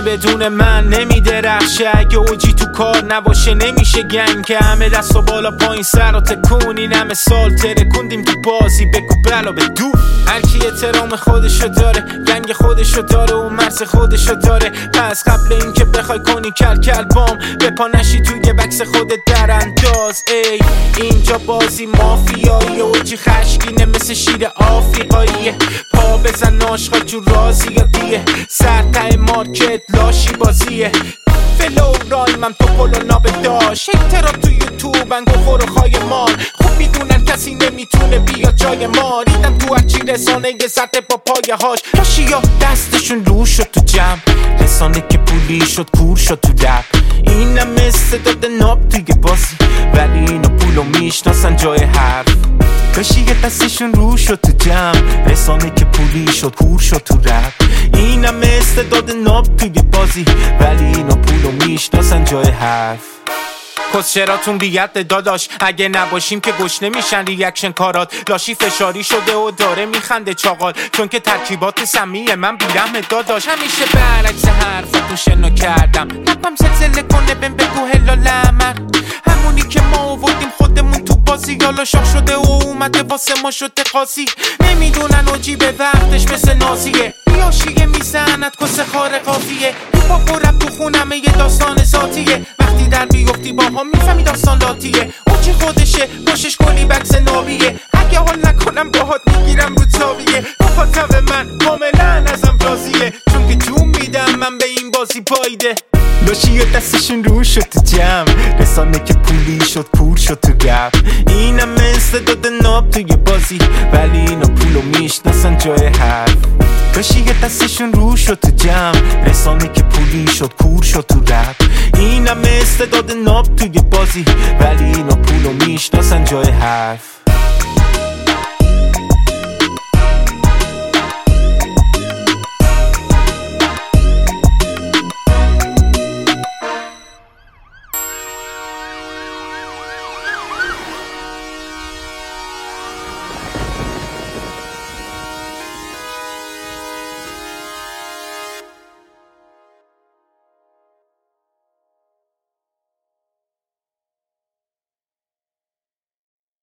بدون من نمیدرخشه. اگه اوجی تو کار نباشه نمیشه گنگ که همه دست و بالا پایین سر و تکون. این همه سال ترکوندیم تو بازی بگو بلا به دو. هرکی احترام خودشو داره، گنگ خودشو داره و مرز خودشو داره. پس قبل اینکه بخوای کنی کل بام به پا نشی توی بکس خودت در انداز. ای اینجا بازی مافیایی اوجی خشکینه مثل شیر آفریقاییه. پا بزن عاشقا جو رازی یا دیه، سر ته مارکت لاشی بازیه. فلو رایمم تو پلو ناب داشت، اکترا تو یوتیوب انگو خور و خای مال. خوب میدونن کسی نمیتونه بیاد جای ما. ریدم تو هرچی رسانه یه زده با پایه هاش. راشی ها دستشون رو شد تو جمع، رسانه که پولی شد کور شد تو رپ. اینم استعداد ناب توی بازی، ولی اینو پولو میشناسن جای حرف. راشی یه دستشون رو شد تو جمع، رسانه که پولی شد کور شد تو رپ. اینم استعداد ناب توی بازی، ولی اینو پولو میشناسن جای حرف. کسچراتون بیت داداش، اگه نباشیم که گوش نمیشن ریاکشن کارات. لاشی فشاری شده و داره میخنده چاقال، چون که ترکیبات سمیه من بیرحم داداش. همیشه برعکس حرفتون شنو کردم، نپم زلزله کنه بهم بگو هلال امر. همونی که ما آوردیم خودمون تو بازی، یالا شاخ شده و اومده واسه ما شده قاضی. نمیدونن اوجی به وقتش مثل نازیه، ریاشیه میزند کس خار قافیه. پاپ و رب تو خونمه یه داستان ذاتیه، وقتی در بیفتی با هم میفهمی داستان لاتیه. اوجی خودشه باشش کلی بکس نابیه، اگه حال نکنم باهات میگیرم رو تاویه. مخاطب من کاملا ازم راضیه، چون که جون میدم من به این بازی پایده. لاشی و دستشون رو شد تو جمع، رسانه که پولی شد کور شد تو رپ. اینم استعداد ناب توی بازی، ولی اینو پولو میشناسن جای حرف. لاشی و دستشون رو شد تو جمع، رسانه که پولی شد کور شد تو رپ. اینم استعداد ناب توی بازی، ولی اینو پولو میشناسن جای حرف.